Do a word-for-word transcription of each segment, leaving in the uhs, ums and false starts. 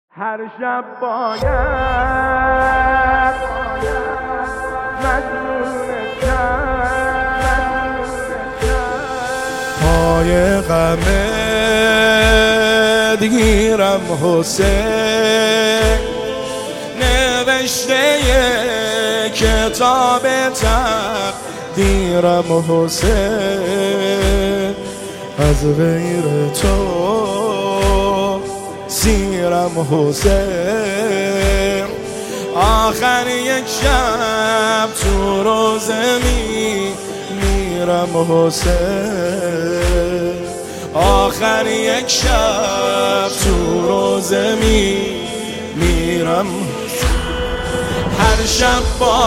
هر شب باید مجنون شب پای غمت گیرم حسین، نوشته کتاب تقدیرم حسین، از غیر تو سیرم حسین. آخر یک شب تو روزه می میرم حسین، آخر یک شب تو روزه می میرم. هر شب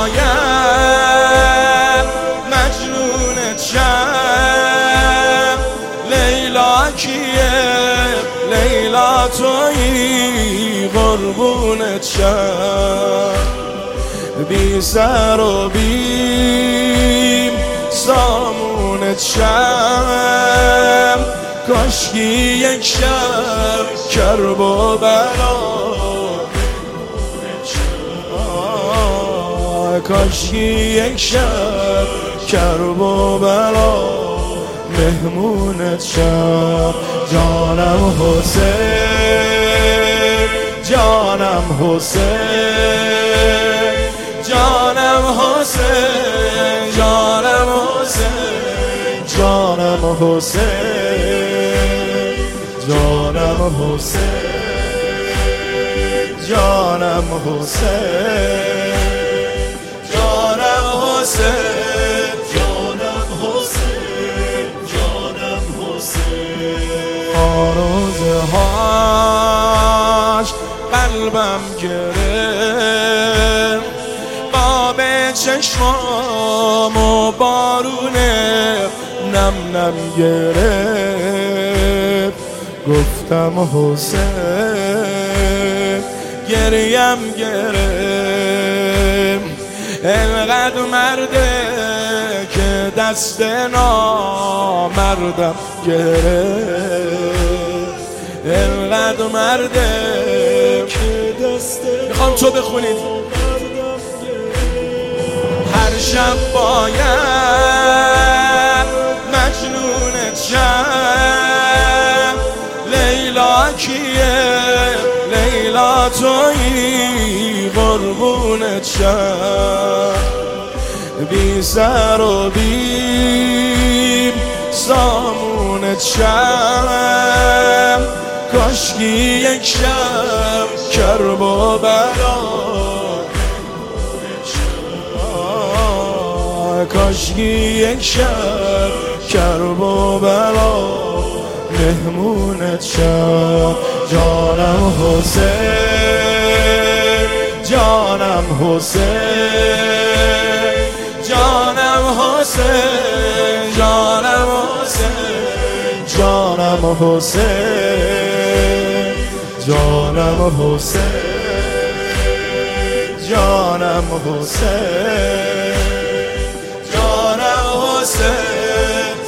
باید مجنونت شم، لیلا کیه لیلا تویی قربونت شم، بی سر و بی سامونت شم. کاشکی یک شب کرب و بلا، کاشکی یک شب کرب و بلا مهمونت شم. جانم حسین، جانم حسین، جانم حسین، جانم حسین، جانم حسین، جانم حسین، جانم حسین، جانم حسین، جانم حسین، جانم حسین. آرزه هاش قلبم گرفت، باب چشمام و بارونه نم نم گرفت. گفتم حسین گریم گرفت، انقدر مرده که دست نامردم گرفت، انقدر مرده که دست. میخوام تو بخونید. هر شب باید مجنونت شم، لیلا کیه لیلا تویی قربونت شم، بی سر و بی سامونت شم. کاشکی یک شب کرب و بلا، کاشکی یک شب کرب و بلا مهمونت شم. جانم حسین، جانم حسین، جانم حسین، جانم حسین، جانم حسین، جانم حسین، جانم حسین، جانم حسین.